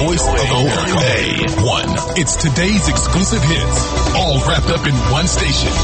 voice of America. A1. It's today's exclusive hits, all wrapped up in one station.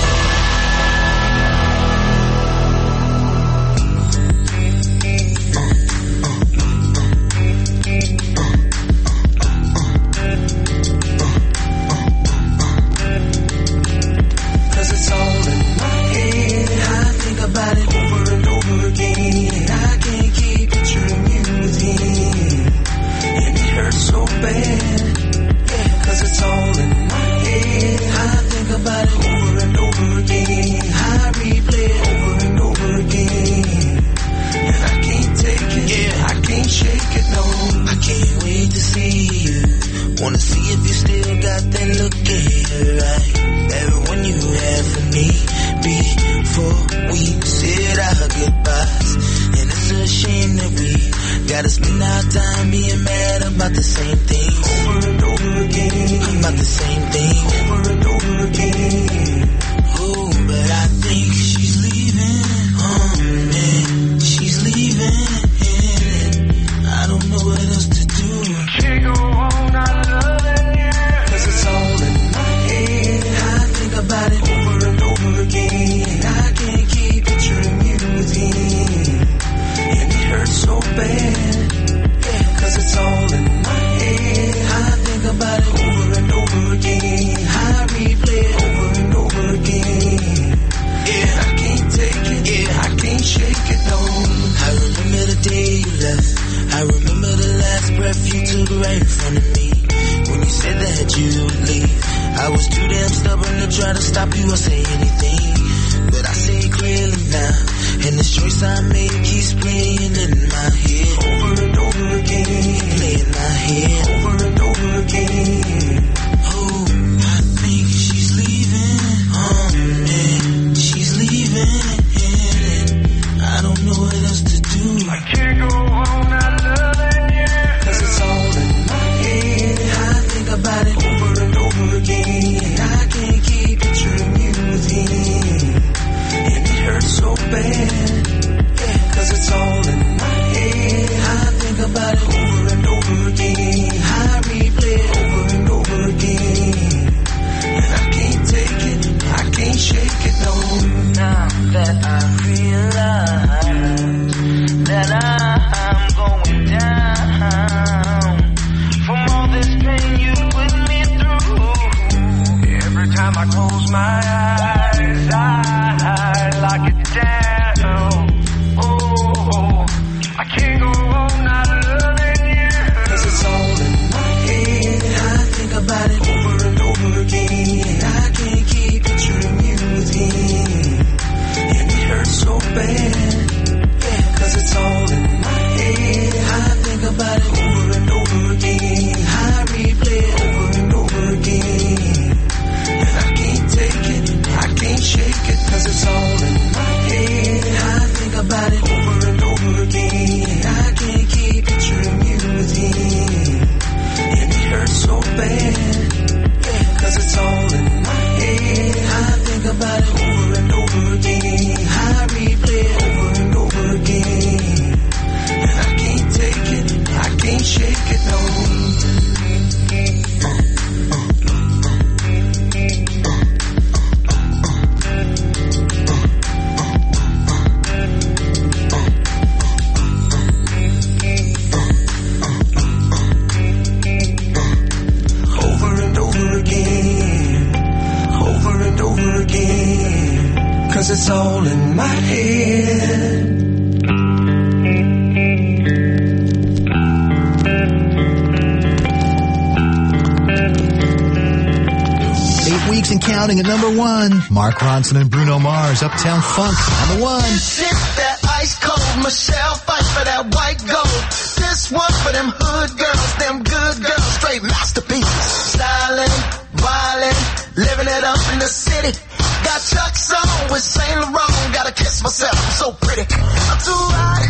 At number one, Mark Ronson and Bruno Mars, Uptown Funk, on the one. Sip that ice cold, Michelle, fight for that white gold. This one for them hood girls, them good girls, straight masterpieces. Styling, wildin', living it up in the city. Got Chuck's on with Saint Laurent, gotta kiss myself, I'm so pretty. I'm too hot.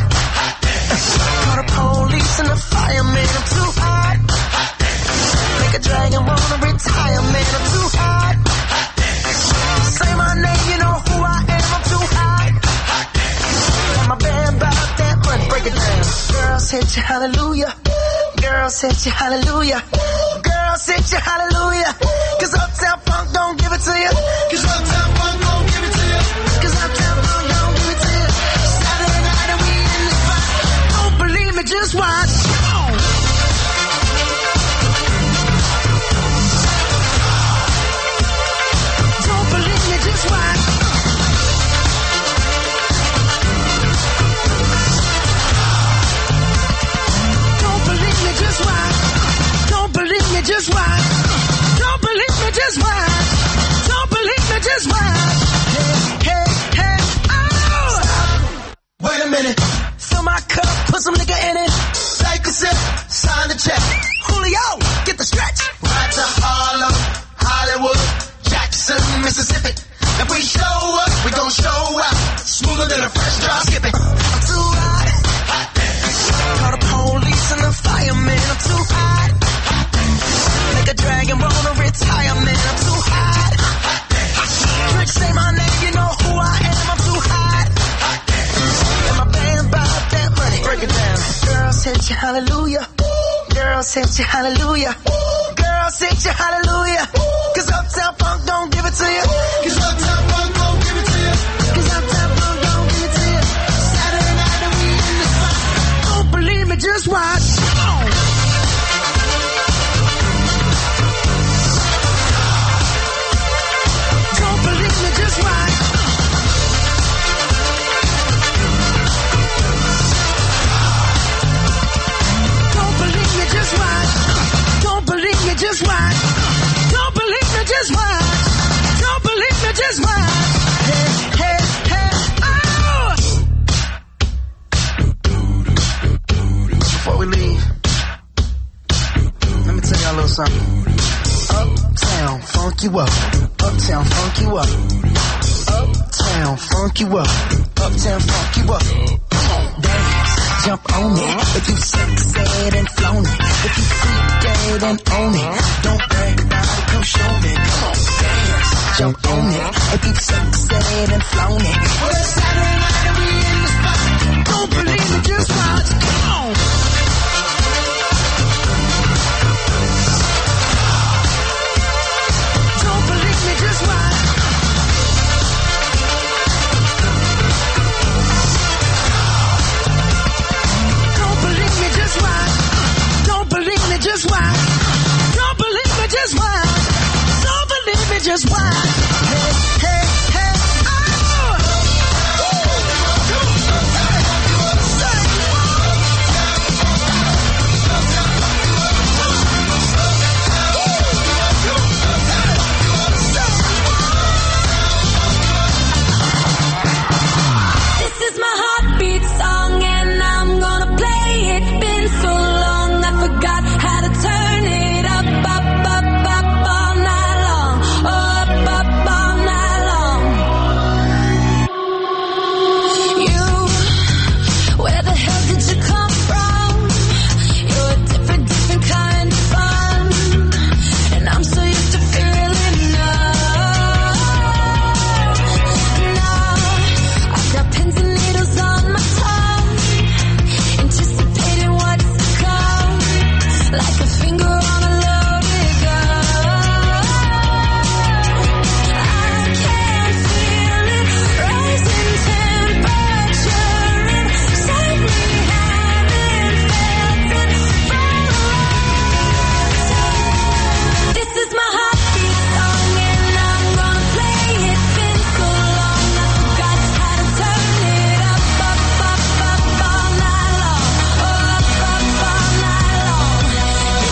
Call the police and the fireman, I'm too hot. Make a dragon wanna retire, man, I'm too hot. Say my name, you know who I am, I'm too hot. Got my band about that money, break it down. Girls hit you, hallelujah. Girls hit you hallelujah. Girls hit you hallelujah. Cause Uptown Funk don't give it to you. Cause Uptown Funk don't give it to you. Cause Uptown Funk don't give it to you. Saturday night and we in the spot. Don't believe me, just watch. Don't believe me, just watch. Don't believe me, just watch. Don't believe me, just watch. Don't believe me, just watch. Don't believe me, just watch. Hey, hey, hey, oh! Stop. Wait a minute. Fill my cup, put some nigga in it. Take a sip, sign the check. Julio, get the stretch. Right to Harlem, Hollywood, Jackson, Mississippi. If we show up, we gon' show out. Smoother than a fresh drop skipping. I'm too hot. Hot damn. Call the police and the fireman. I'm too hot. Hot damn. Make a dragon wanna retire, man. I'm too hot. Hot damn. Drake say my name, you know who I am. I'm too hot. Hot damn. And my band bought that money. Break it down. Girls hit you hallelujah. Girls hit you hallelujah. Girls hit you hallelujah. Cause Uptown Funk don't give it to you. Cause Uptown Funk don't give it to you. Cause Uptown Funk don't give it to you. Saturday night and we in the spot. Don't believe me, just watch. Don't believe me, just watch. Don't believe me, just watch. Don't believe me, just watch. Don't believe me, just watch. Don't believe me, just watch. Hey, hey, hey, oh! Before we leave, let me tell y'all a little something. Uptown, funk you up. Uptown, funk you up. Uptown, funk you up. Uptown, funk you up. Come on, dance, jump on it. If you sexed and flown it. If you freak dead and own it. Don't brag about it, come show me. Come on, dance, jump on it. If you sexed and flown it. Well, it's Saturday night and we in the spot. Don't believe me, just watch. Come on. Don't believe me, just watch. Don't believe me, just watch. Don't believe me, just watch. Don't believe me, just watch. Don't believe me, just watch. Hey, hey, hey, oh! This is my heartbeat song and I'm gonna play it. Been so long I forgot how to turn it up, up, up, up all night long. Up, up all night long. You, where the hell did you come from? You're a different, different kind of fun. And I'm so used to feeling numb. Now I've got pins and needles on my tongue, anticipating what's to come, like a finger on a loaded gun. I can feel it, rising temperature inside me, haven't felt it for a long time. This is my heartbeat song and I'm gonna play it. Been so long I forgot how to turn it up, up, up, up all night long. Up, up all night long.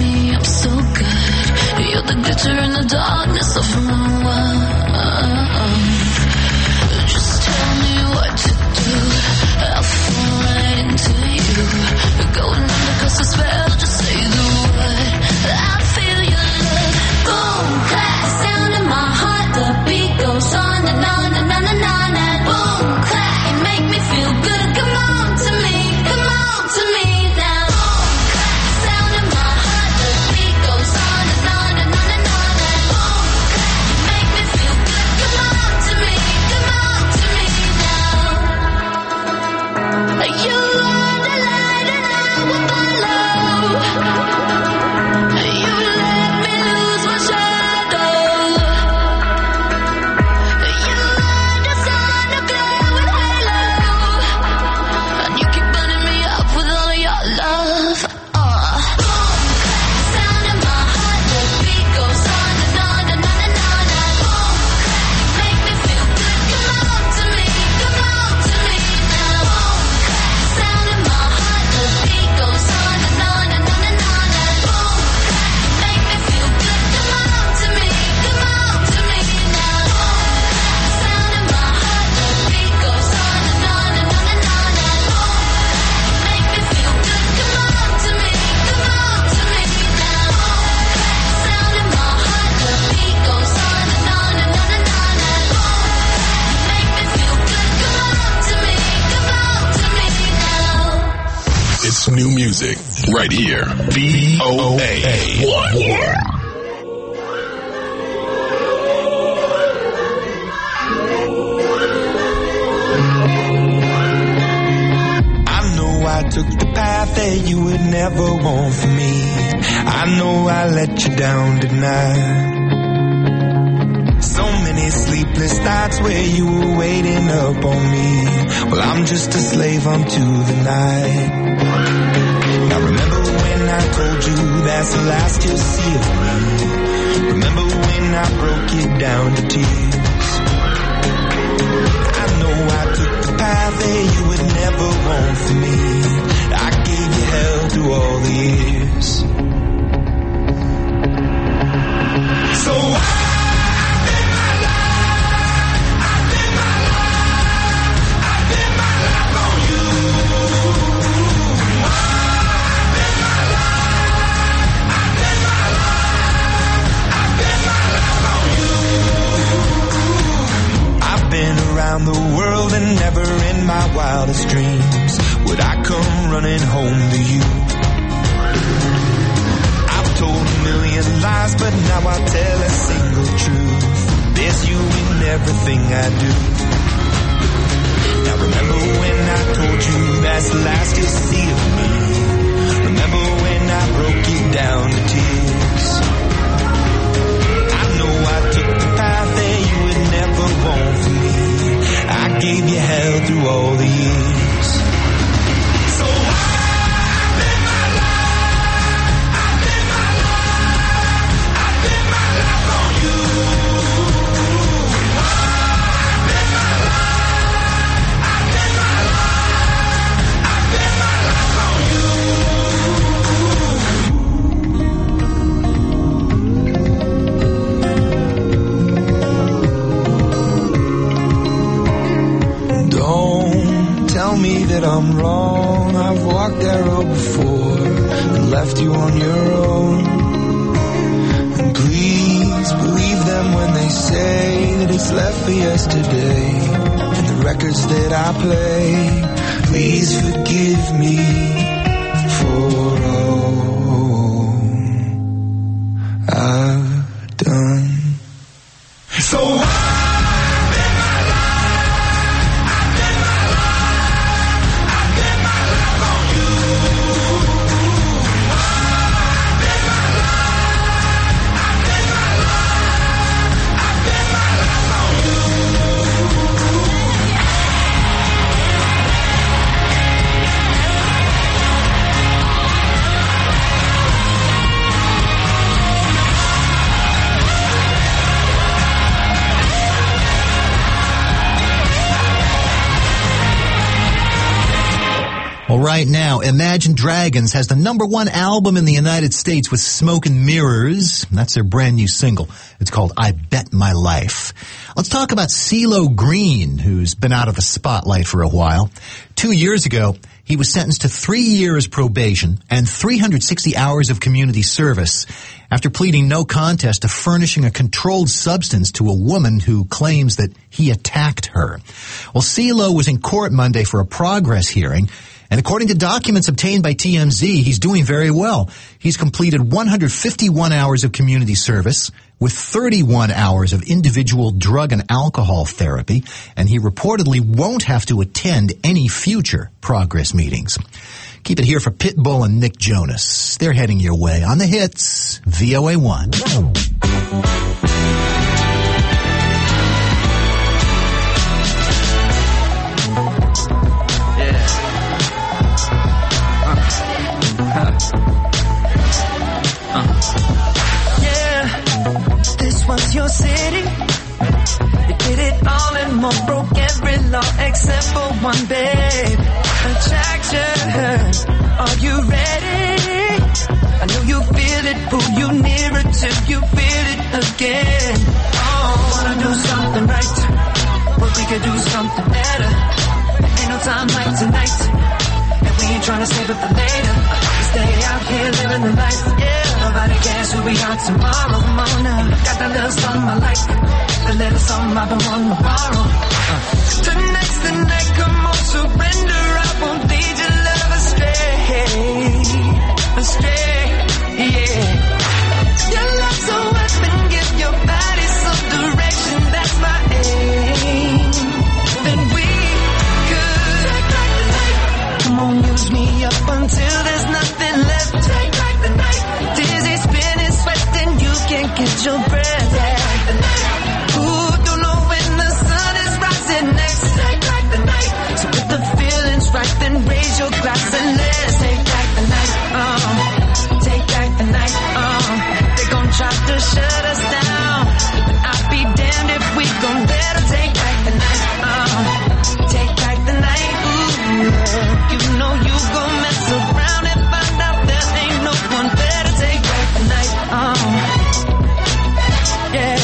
me up so good. You're the glitter in the darkness of my world. Just tell me what to do. I'll fall right into you. Going under 'cause I spell. Just say the word. I feel your love. Boom, clap, sound in my heart. The beat goes on and on and on and on. And boom, clap, you make me feel good. Come on to me now. Boom, clap, sound in my heart. The beat goes on and on and on and on. And boom, clap, you make me feel good. Come on to me now. You are the light and I will follow. You let me lose my shadow. You are the sun, a glowing halo, and you keep burning me up with all of your love. Boom, clap, sound in my heart. The beat goes on and on and on and on. And boom, clap, you make me feel good. Come on to me now. Boom, clap, sound in my heart. The beat goes on and on and on and on. And boom, clap, you make me feel good. Come on to me now. Boom, clap, sound in my heart. The beat goes on and on and on and on. And boom, clap, you make me feel good. Come on to me now. Boom, clap, sound in my heart. The beat goes on and on and on and on. And boom, clap, you make me feel good. Come on to me now. It's new music right here. VOA1. I know I took the path that you would never want for me. I know I let you down tonight. So many sleepless nights where you were waiting up on me. Well, I'm just a slave unto the night. Now remember when I told you that's the last you'll see of me. Remember when I broke you down to tears. I know I took the path that you would never want for me. I gave you hell through all the years. So around the world and never in my wildest dreams would I come running home to you. I've told a million lies, but now I'll tell a single truth. There's you in everything I do. Now remember when I told you that's the last you'll see of me. Remember when I broke you down to tears. I know I took the path that you would never want for me. I gave you hell through all the years. So I live my life. I live my life. I live my life on you. I live my life. I live my life. I live my life on you. Don't tell me that I'm wrong. I've walked that road before and left you on your own. And please believe them when they say that it's left for yesterday. And the records that I play, please forgive me for all I've done. So right now. Imagine Dragons has the #1 album in the United States with Smoke and Mirrors. That's their brand new single. It's called I Bet My Life. Let's talk about CeeLo Green, who's been out of the spotlight for a while. 2 years ago, he was sentenced to 3 years probation and 360 hours of community service after pleading no contest to furnishing a controlled substance to a woman who claims that he attacked her. Well, CeeLo was in court Monday for a progress hearing, and according to documents obtained by TMZ, he's doing very well. He's completed 151 hours of community service with 31 hours of individual drug and alcohol therapy, and he reportedly won't have to attend any future progress meetings. Keep it here for Pitbull and Nick Jonas. They're heading your way on the hits, VOA1. This was your city. You did it all and more, broke every law except for one, babe. Attraction, are you ready? I know you feel it, pull you nearer till you feel it again. Oh, wanna do something right, but we could do something better. Ain't no time like tonight, and we ain't trying to save it for later. We stay out here living the life, yeah. Nobody cares who we are tomorrow. Come on now, got that little something I like, the little something I've been wanting to borrow. Tonight's the night, come on, surrender. I won't lead your love astray, astray, yeah. Your love's a weapon, give your body some direction, that's my aim. Then we could take back the night. Come on, use me up until there's nothing left. Take back the night. Dizzy, spinning, sweating, you can't catch your breath. Take back the night. Ooh, don't know when the sun is rising next. Take back the night. So if the feeling's right, then raise your glass and let's take back the night. Take back the night. They gon' try to shut us down, but I'll be damned if we gon' let her take back the night. Take back the night. Ooh, you know you gon' mess around and find out there ain't no one better. Take back the night. Yeah.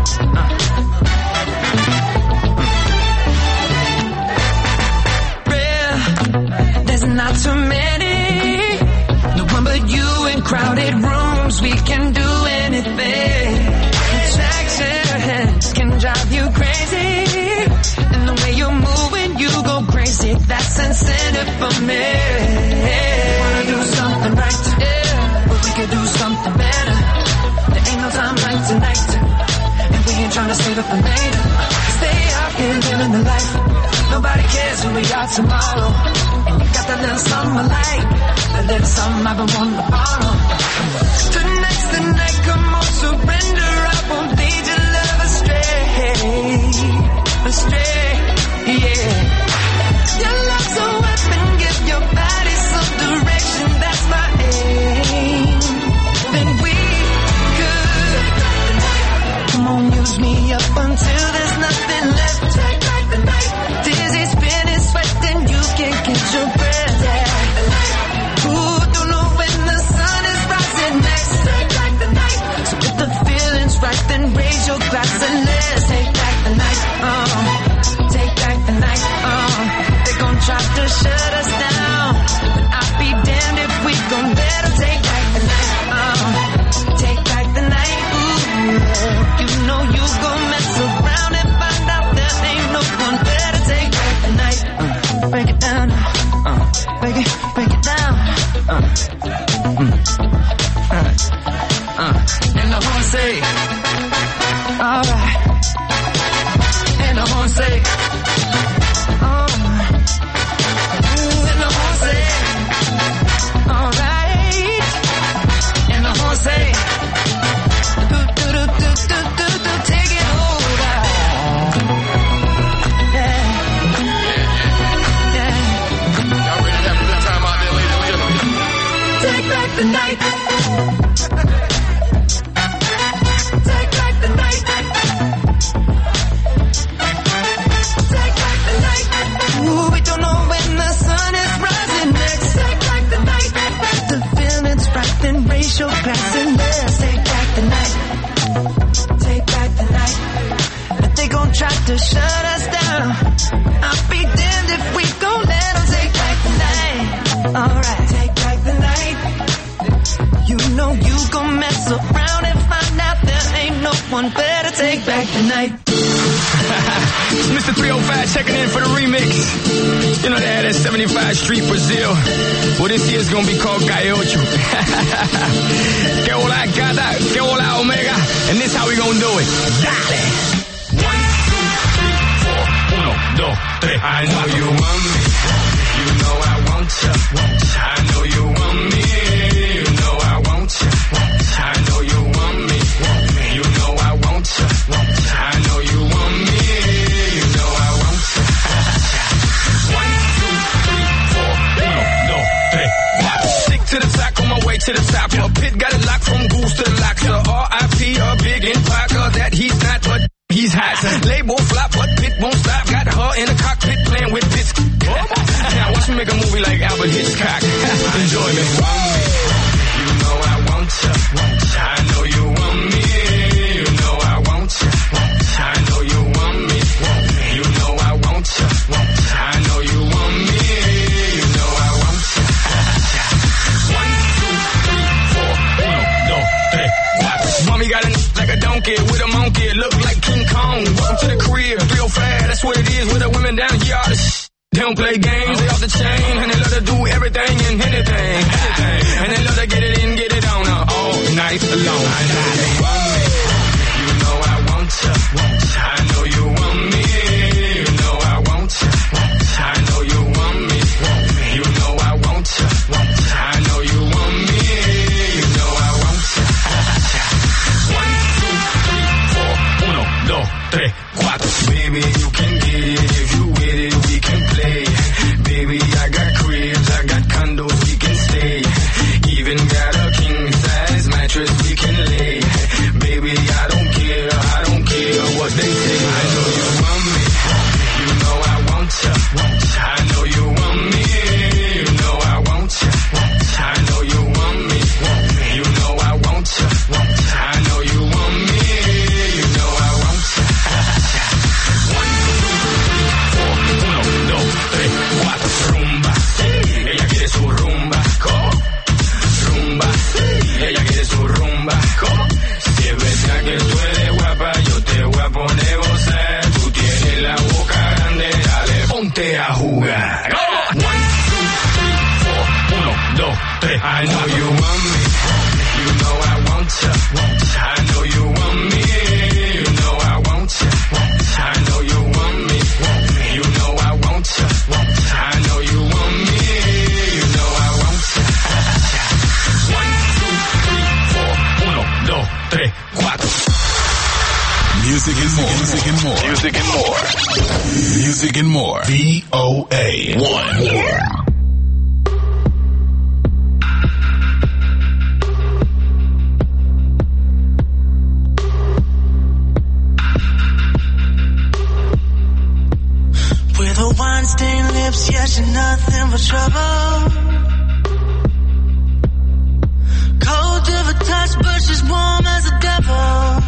There's not too many, no one but you in crowded rooms. We can do anything. Attraction can drive you crazy, and the way you're moving, you go crazy. That's incentive for me. Wanna do something right, yeah, but we could do something better. There ain't no time like tonight, and we ain't trying to save it for later. Stay out here living the life. Nobody cares who we are tomorrow. And you got that little something I like, that little something I've been wanting to borrow. Tonight's the night, come on, surrender. I won't lead your love astray, astray, yeah. Your love's a weapon, give your body some direction, that's my aim. Then we could come on, use me up until there's nothing left. Take back the night. Dizzy, spinning, sweating, you can't catch your breath. Ooh, don't know when the sun is rising next. Take back someone better take back the night. It's Mr. 305 checking in for the remix. You know they had that 75 Street Brazil. Well, this year's gonna be called Calle Ocho. Que hola gata, que hola omega. And this how we gonna do it. Dale. 1, 2, 3, 4. 1, 2, 3. I know you want me. You know I want you. I know you want me. You know I want you. I know you want me. You know I want you. I know you want me. You know I want you. 1, 2, 3, 4. 1, 2, 3. Stick to the top, on my way to the top. A pit got it locked from goose to the locker. R.I.P. a big in Parker that he's not, but he's hot. Label flop, but Pit won't stop. Got her in the cockpit playing with bits. Now watch me make a movie like Albert Hitchcock. Enjoy me. You know I want you. I know you want me. You know I want you. I know you want me. You know I want you. I know you want me. You know I want you. 1, 2, 3, 4. 1, 2, 3, 4. Mommy got a like a donkey with a monkey. Look like King Kong. Welcome to the crib. 305. That's what it is with the women down here. All the they don't play games, they off the chain, and they love to do everything and anything. And they love to get it in, get it on all night long. I know you want me, you know I want you. I know you want me, you know I want you. I know you want me, you know I want you. I know you want me, you know I want you. 1, 2, 3, 4. 1, 2, 3, 4. Baby, you can get it if you with it, we can play. Baby, I got cribs, I got condos, we can stay. Even got a king size mattress we can lay. Baby, I don't care what they say. I know you want me, you know I want you. I know you want me, you know I want you. I know you want me, you know I want you. I know you want me, you know I want you. 1, 2, 3, 4. 1, 2, 3, 4. Rumba, ella quiere su rumba. ¿Cómo? Rumba, ella quiere su rumba. ¿Cómo? Si es verdad que tú eres guapa, yo te voy a poner gozar. Tú tienes la boca grande, dale, ponte a jugar. 1, 2, 3, 4. 1, 2, 3. I know you want me, you know I want you. I know you want me, you know I want you. I know you want me, you know I want you. I know you want me, you know I want you. 1, 2, 3, 4. 1, 2, 3, 4. Music and more. Music and more. Music and more. Music and more. VOA1. With her wine-stained lips, yeah, she's nothing but trouble. Cold to the touch, but she's warm as a devil.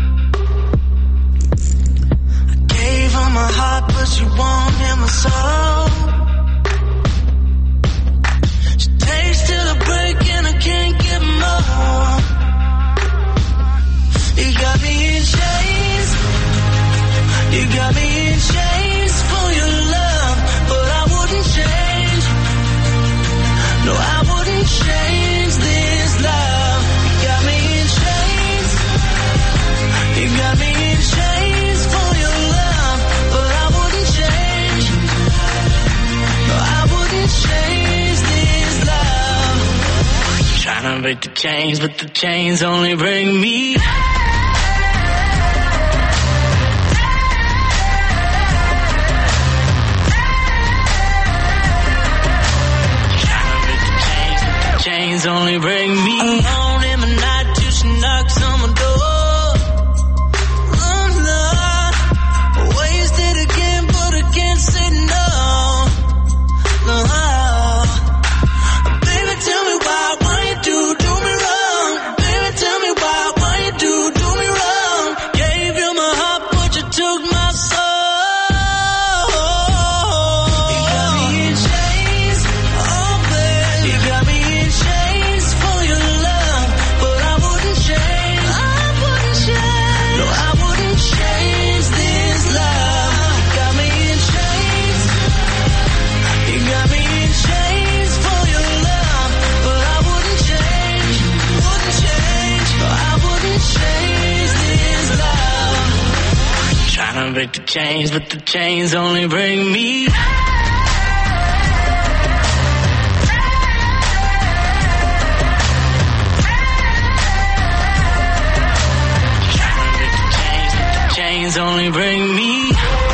I gave her my heart, but she won't hear my soul. She takes till the break and I can't get more. You got me in chains. You got me in chains for your love, but I wouldn't change. No, I wouldn't change this love. You got me in chains. You got me in chains for your love, but I wouldn't change. No, I wouldn't change this love. Trying to break the chains, but the chains only bring me. Chains only bring me alone in the night till she knocks on my door. Oh no, wasted again, but I can't say no. No, baby, tell me why you do me wrong? Baby, tell me why you do me wrong? Gave you my heart, but you took my soul. You got me in chains, oh baby, you got me in chains for your love. break the chains, but the chains only bring me. Chains only bring me.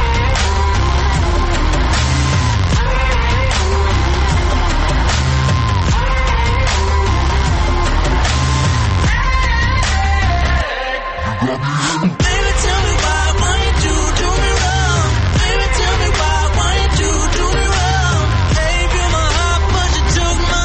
Baby, tell me why you do me wrong? Baby, tell me why you do me wrong? Gave you my heart, but you took my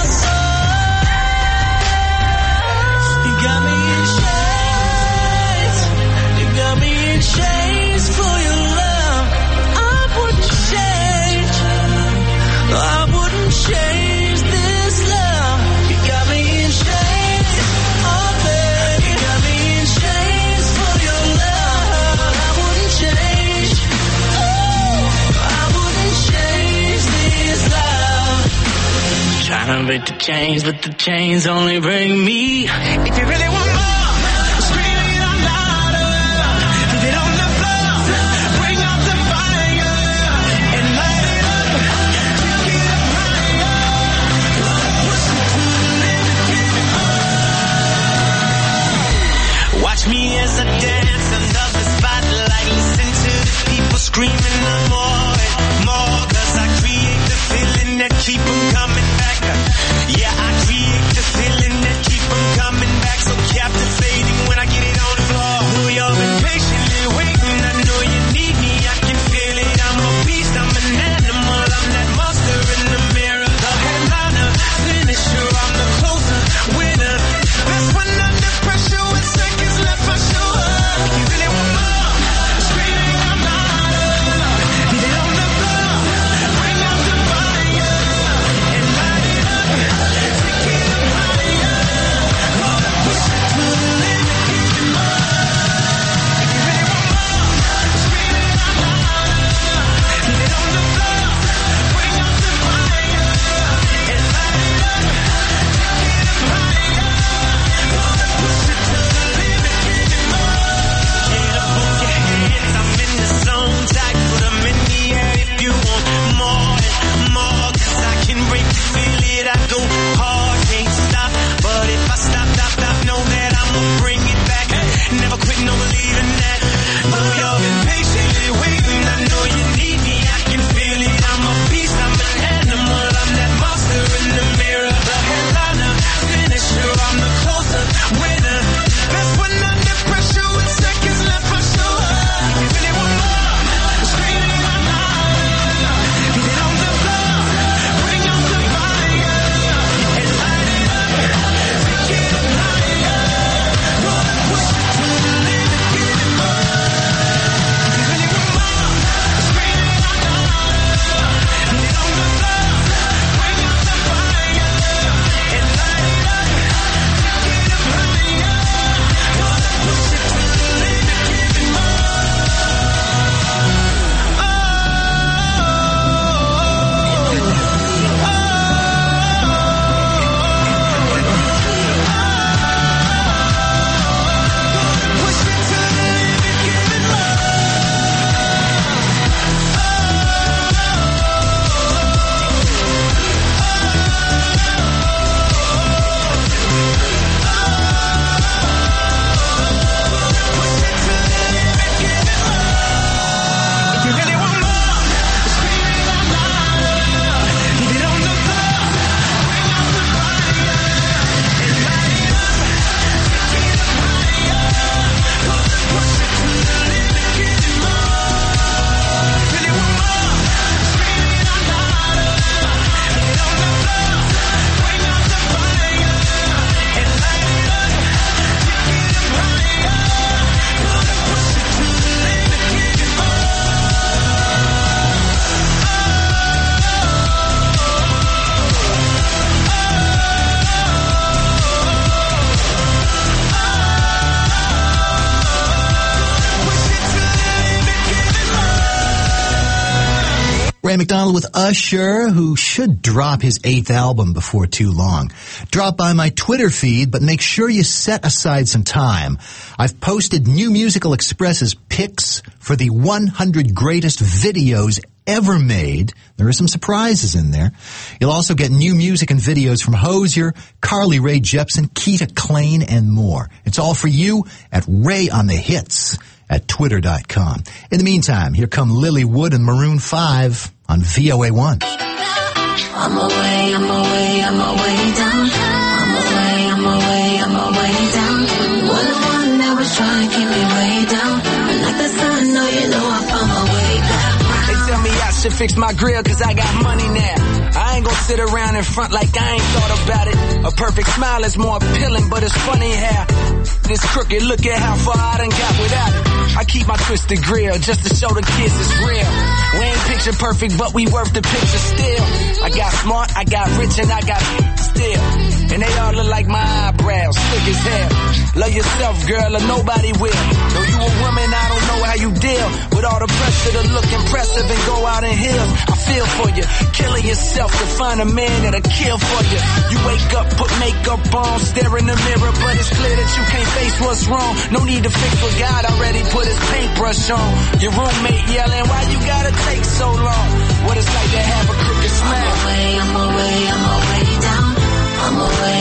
soul. You got me in chains. You got me in chains for your love. I wouldn't change. I wouldn't change this love. You got me in chains. Oh, baby, you got me in chains for your love. I wouldn't change. Oh, I wouldn't change this love. Trying to break the chains, but the chains only bring me. If you really want more, scream it out louder. Leave it on the floor. Bring out the fire and light it up. Take it up higher. Push it to the limit, give it more. Watch me as I dance under the spotlight. Listen to the people screaming the more and more. 'Cause I create the feeling that keep 'em coming back. Yeah, I create the feeling that keep 'em coming back. So captivating when I get it on the floor. Know y'all been patiently waiting. I know you need me. I can feel it. I'm a beast. I'm an animal. I'm that monster in the mirror. The headliner, finisher. I'm the closer, winner. That's when under pressure with seconds left I show up. If you really want more, scream it out louder. Leave it on the floor. Bring out the fire and Ray McDonald with Usher, who should drop his 8th album before too long. Drop by my Twitter feed, but make sure you set aside some time. I've posted New Musical Express's picks for the 100 greatest videos ever made. There are some surprises in there. You'll also get new music and videos from Hozier, Carly Rae Jepsen, Keita Klain, and more. It's all for you at Ray on the Hits at twitter.com. In the meantime, here come Lily Wood and Maroon 5 on VOA1. I'm away down. I'm away down. You're the one that was trying to keep me way down. And like the sun, no, you know I found my way back. They tell me I should fix my grill cause I got money now. I ain't gonna sit around in front like I ain't thought about it. A perfect smile is more appealing, but it's funny how this crooked, look at how far I done got without it. I keep my twisted grill just to show the kids it's real. We ain't picture perfect, but we worth the picture still. I got smart, I got rich, and I got still. And they all look like my eyebrows, thick as hell. Love yourself, girl, or nobody will. Though you a woman, I don't know how you deal with all the pressure to look impressive and go out in heels. I feel for you, killing yourself to find a man that'll kill for you. You wake up, put makeup on, stare in the mirror, but it's clear that you can't face what's wrong. No need to fix what God already put his paintbrush on. Your roommate yelling, why you gotta take so long? What it's like to have a crooked smile. I'm away down. I'm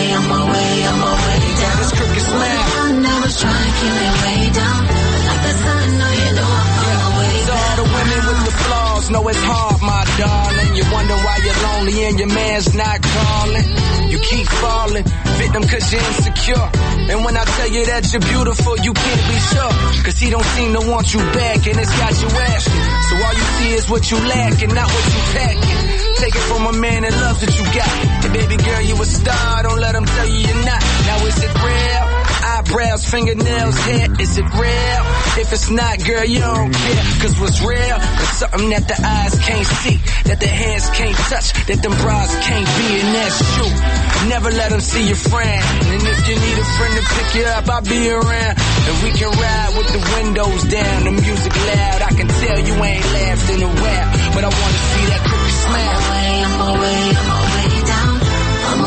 away down. This crooked smile. I never try to keep me way down. Like the sun, no, you know I found my way so back. all the women with the flaws know it's hard, my darling. You wonder why you're lonely and your man's not calling. You keep falling, victim cause you're insecure. And when I tell you that you're beautiful, you can't be sure. Cause he don't seem to want you back and it's got you asking. So all you see is what you lack and not what you packing. Take it from a man that loves what you got. Hey baby girl, you a star, don't let him tell you you're not. Now is it real? Eyebrows, fingernails, hair, is it real? If it's not, girl, you don't care. Cause what's real is something that the eyes can't see, that the hands can't touch, that them bras can't be, and that's you. Never let them see your friend. And if you need a friend to pick you up, I'll be around. And we can ride with the windows down, the music loud. I can tell you ain't laughed in a while, but I wanna see that crooked smile. I'm away down. I'm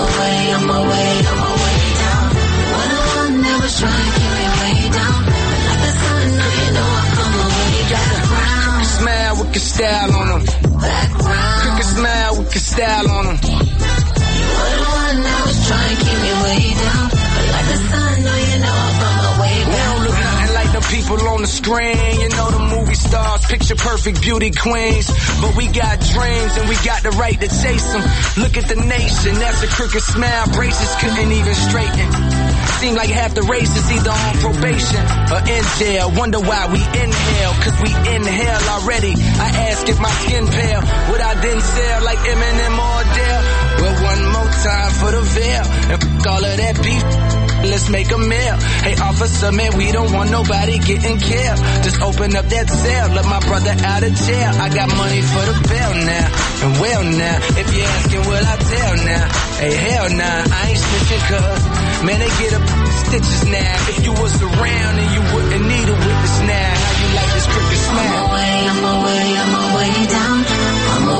away down. When the one that was trying to keep me way down. But like the sun, no, you know I found my way back round. Crooked smile with your style on them. Back round. Crooked smile with your style on them. You're the one that was trying to keep me way down. But like the sun, no, you know I found my way We back don't look nothing like the people on the screen. You know the movie stars, picture perfect beauty queens. But we got dreams and we got the right to chase them. Look at the nation, that's a crooked smile. Braces couldn't even straighten. Seem like half the race is either on probation or in jail. Wonder why we inhale, cause we inhale already. I ask if my skin pale, would I then sell like Eminem or Adele? Well, one more time for the veil, and all of that beef, let's make a meal. Hey officer, man, we don't want nobody getting killed. Just open up that cell, let my brother out of jail. I got money for the bail now, and well now, if you're asking, will I tell now? Hey, hell nah, I ain't snitching cause, man, they get up stitches now. If you was around and you wouldn't need a witness now. How you like this crooked smile? I'm away down. I'm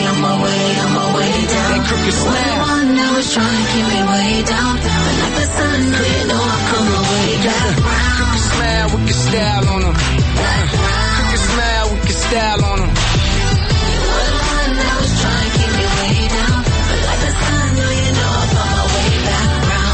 away down. That crooked smile. The one that was trying to keep me way down. But like the sun, no, you know I found my way back round. Crooked smile with your style on them. Crooked smile with your style on them. You're the one that was trying to keep me way down. But like the sun, no, you know I found my way back round.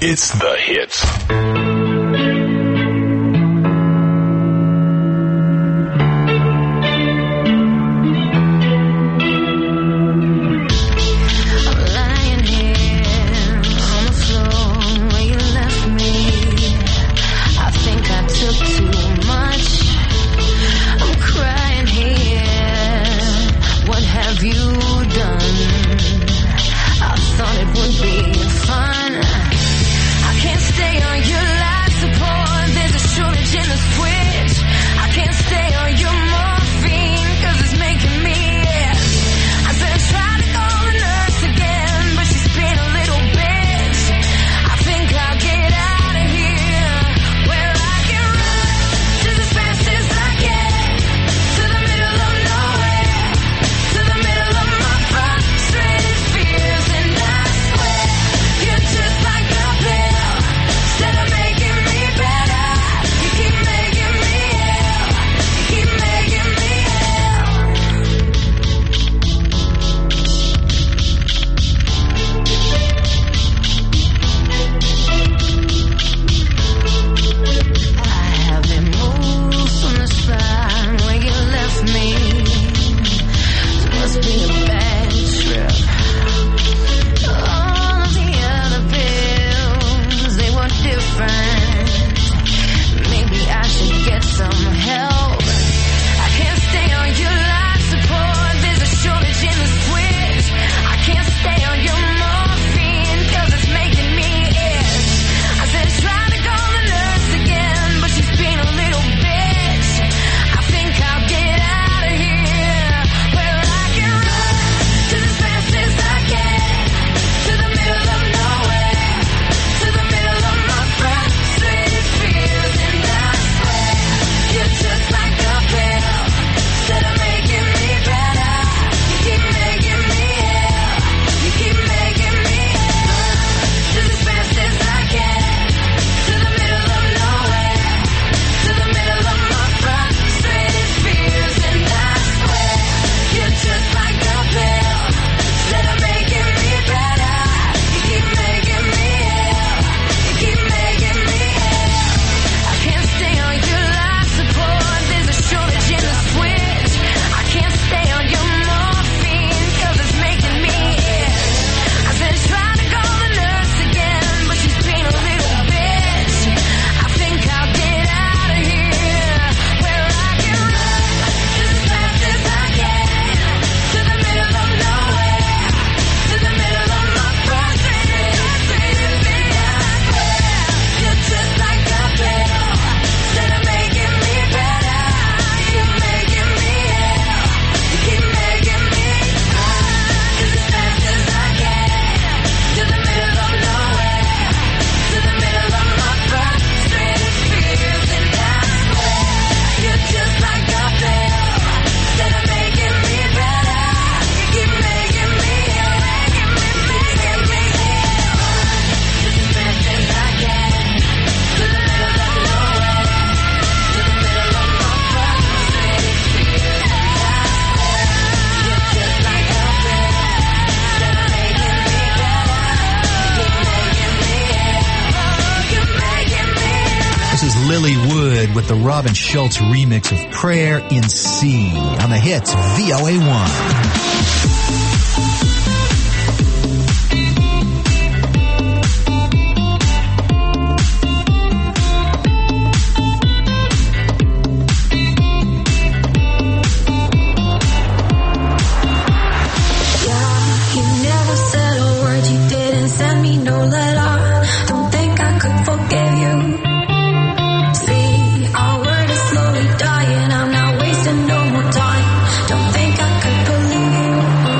It's the hits. With the Robin Schultz remix of Prayer in C on the hits VOA1. Dying, I'm not wasting no more time. Don't think I could believe you.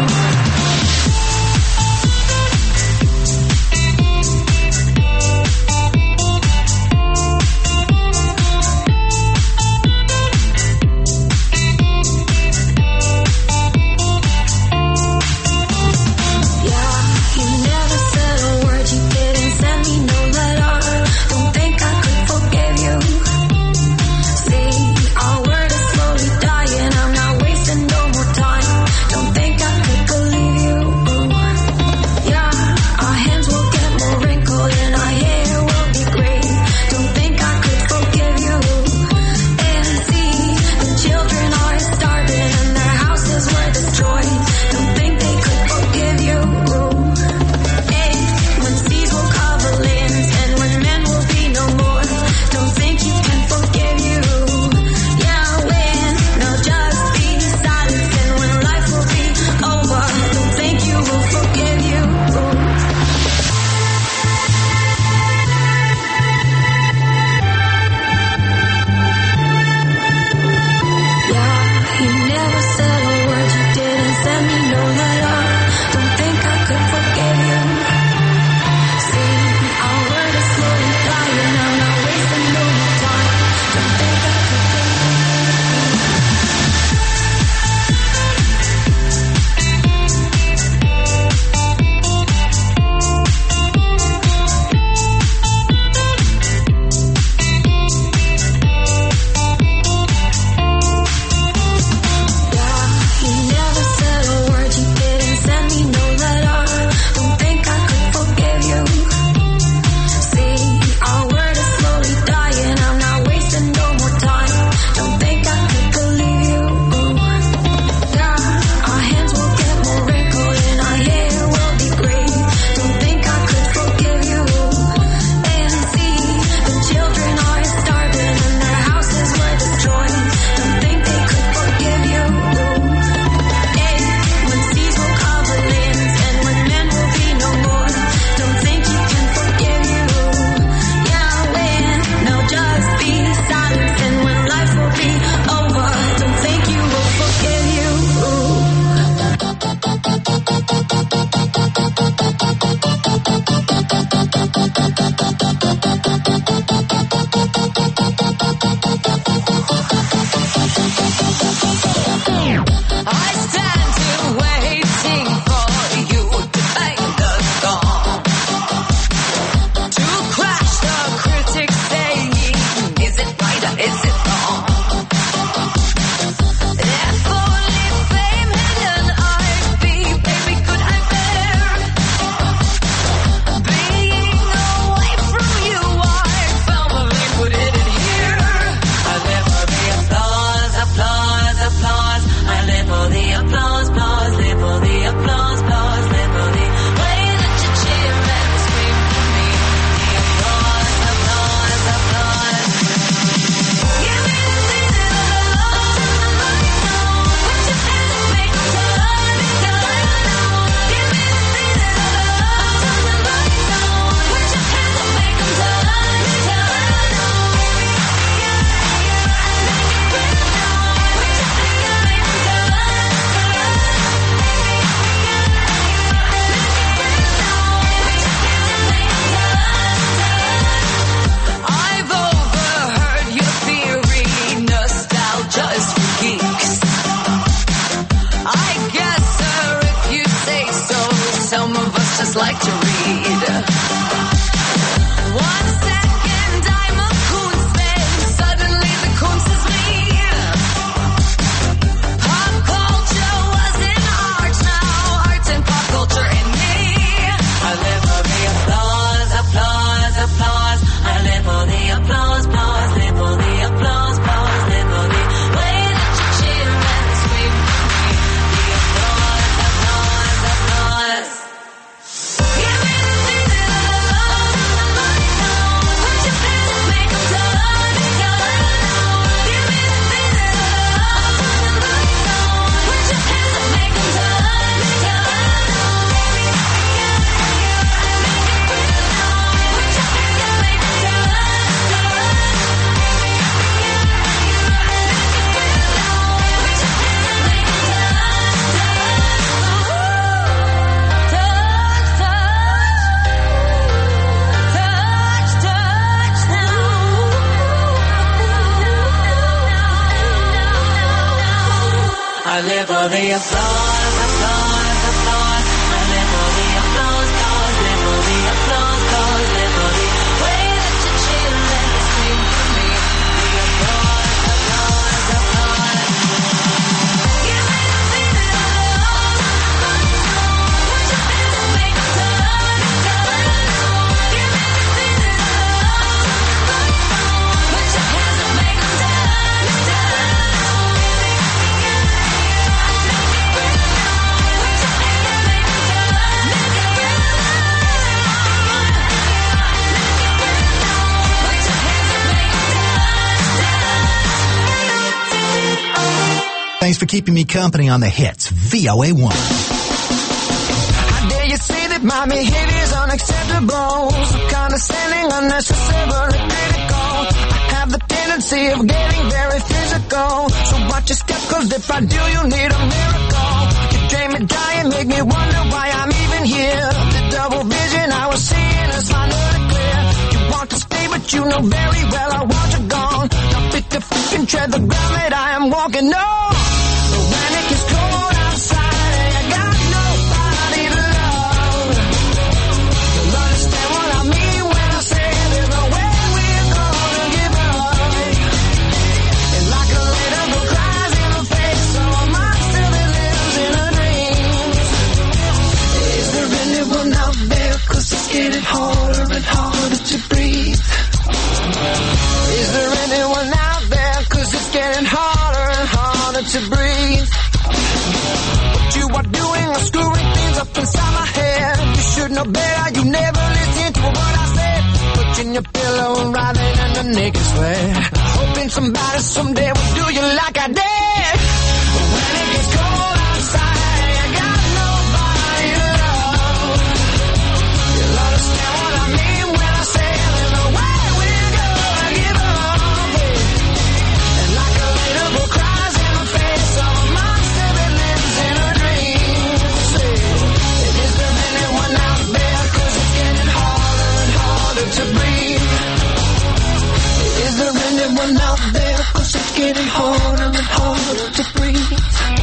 for the applause, applause, live for the applause, applause, live for the way that you cheer and scream for me. The applause, applause, applause. Give me the thing that I love, the money gone. Put your hands up, make 'em turn and turn. Give me the thing that I love, the money gone. Put your hands up, make 'em turn and turn. I live for the applause, applause, applause. I live for the applause, applause, live for the applause, applause, live for the way that you cheer and scream for me. The applause, applause, applause. Give me the thing that I love, the money gone. Put your hands up, make 'em turn and turn. Give me the thing that I love, the money gone. Put your hands up, make 'em turn and turn. Thanks for keeping me company on the hits. VOA1. How dare you say that my behavior is unacceptable? So condescending, unnecessarily critical. I have the tendency of getting very physical. So watch your step, 'cause if I do, you need a miracle. You drain me dry and make me wonder why I'm even here. The double vision I was seeing is finally clear. You want to stay, but you know very well I want you gone. Not fit to fucking tread the ground that I am walking on. When it gets cold outside, I got nobody to love. You'll understand what I mean when I say there's no way we're gonna give up. And like a little girl cries in the face of a monster that lives in her dreams. Is there anyone out there? 'Cause it's getting harder and harder to breathe. Is there anyone out there? 'Cause it's getting harder and harder to breathe. What you are doing is screwing things up inside my head. You should know better, you never listen to what I said. Touching your pillow and writhing in the naked sweat. Hoping somebody someday will do you like I did. But when it gets cold outside, I got nobody to love. You'll understand what I mean when I say there's no way we're gonna give up. And like a little girl cries in the face of a monster that lives in her dreams. Is there anyone out there? 'Cause it's getting harder and harder to breathe. Is there anyone out there? 'Cause it's getting harder and harder to breathe.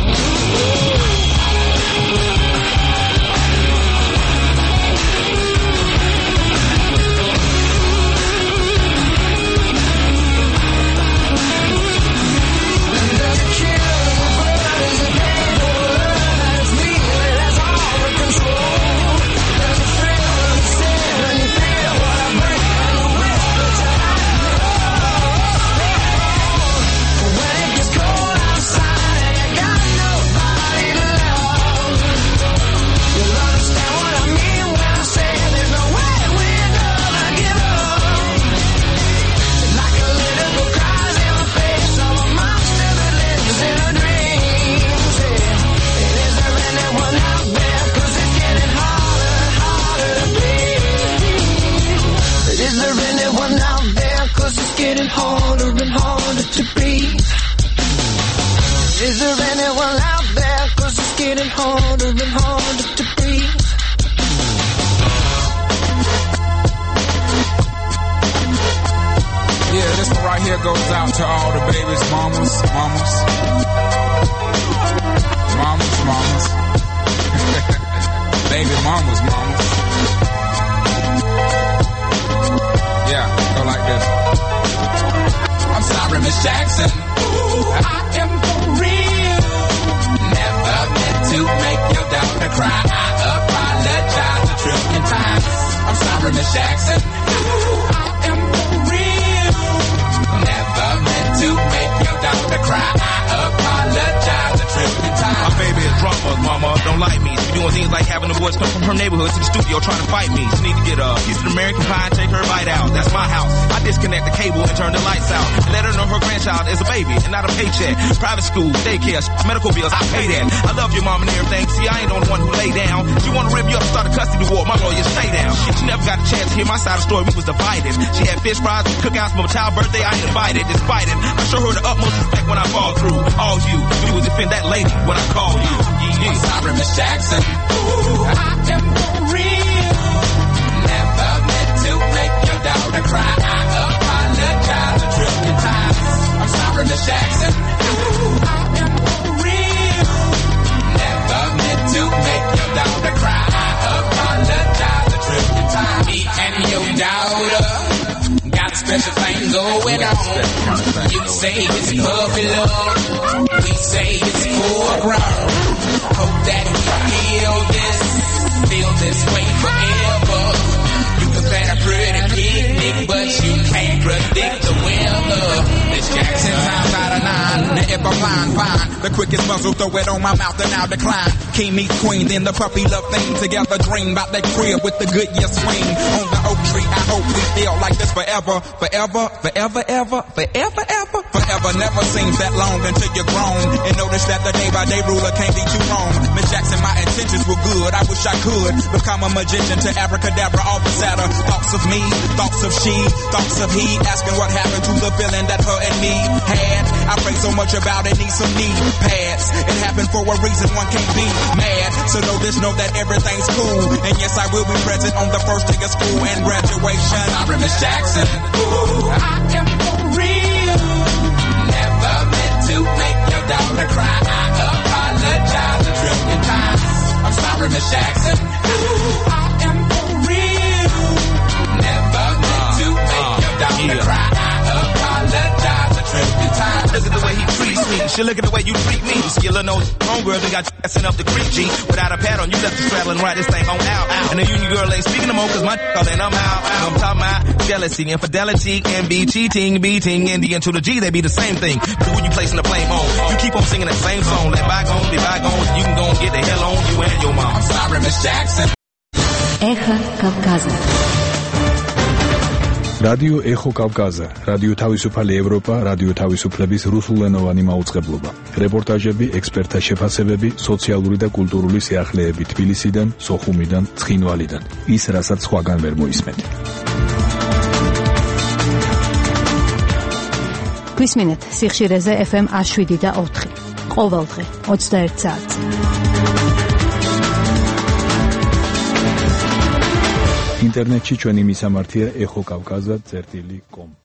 Getting harder and harder to breathe. Is there anyone out there? 'Cause it's getting harder and harder to breathe. Yeah, this one right here goes out to all the babies, mamas. Baby mamas. Yeah, go like this. I'm sorry, Miss Jackson. Ooh, I am for real. Never meant to make your daughter cry. I apologize a trillion times. I'm sorry, Miss Jackson. Ooh, I am for real. mean, it's like having the boys come from her neighborhood to the studio trying to fight me. She need to get a piece of American pie and take her bite out. That's my house. I disconnect the cable and turn the lights out. And let her know her grandchild is a baby and not a paycheck. Private school, daycare, medical bills, I pay that. I love your mom and everything. See, I ain't the only one who lay down. She wanna rip you up, start a custody war. My lawyer, stay down. She never got a chance to hear my side of the story. We was divided. She had fish fries, cookouts for my child's birthday. I ain't invited, despite it. I show her the utmost respect when I fall through. All you was defend that lady when I call you. I'm sorry, Miss Jackson. Ooh, I am for real. Never meant to make your daughter cry. I apologize a trillion times. I'm sorry, Miss Jackson. Ooh, I am for real. Never meant to make your daughter cry. I apologize a trillion times. Me and your daughter got special thing going on. You say it's puppy love. We say it's full grown. Hope that we feel this way forever. You can plan a pretty picnic, but you can't predict the weather. Miss Jackson times out of 9. Now if I'm lying, fine. The quickest muzzle, throw it on my mouth and I'll decline. King meets queen, then the puppy love thing. Together dream about that crib with the good year swing. On the oak tree, I hope we feel like this forever. Forever, forever, ever, forever, ever. Forever never seems that long until you're grown. And notice that the day by day ruler can't be too wrong. Miss Jackson, my intentions were good. I wish I could become a magician to abracadabra, all the sadder. Thoughts of me, thoughts of she, thoughts of he. Asking what happened to the feeling that her and me had. I pray so much about it, need some knee pads. It happened for a reason, one can't be mad. So know this, know that everything's cool. And yes, I will be present on the first day of school and graduation. Sorry, Miss Jackson. Ooh, I am for real. Never meant to make your daughter cry. I apologize a trillion times. I'm sorry, Miss Jackson. Ooh, I am for real. Never meant to make your daughter cry. I apologize a trillion times. Look at the way he treats me. She look at the way you treat me. Skillin' those homegirls and got you sent up the creek, G. Without a pad on, you left the straddle and ride this thing on out. And the union girl ain't speaking no more cause my calling I'm out. I'm talking about jealousy, infidelity, envy, cheating, beating, and the N to the G, they be the same thing. But who you placing the blame on? You keep on singing that same song. Let bygones be bygones. You can go and get the hell on you and your mom. I'm sorry, Miss Jackson. Эхо Кавказа. რადიო ეხო კავკაზა, რადიო თავისუფალი ევროპა, რადიო თავისუფლების რუსულენოვანი მაუწყებლობა. რეპორტაჟები, ექსპერტთა შეფასებები, სოციალური და კულტურული სიახლეები თბილისიდან, სოხუმიდან, ცხინვალიდან. ის, რასაც სხვაგან ვერ მოისმენთ. გვისმინეთ სიხშირეზე FM 107 და 4. ყოველდღე 21 საათს. ინტერნეტში ჩვენი მისამართია ეხო კავკაზა.com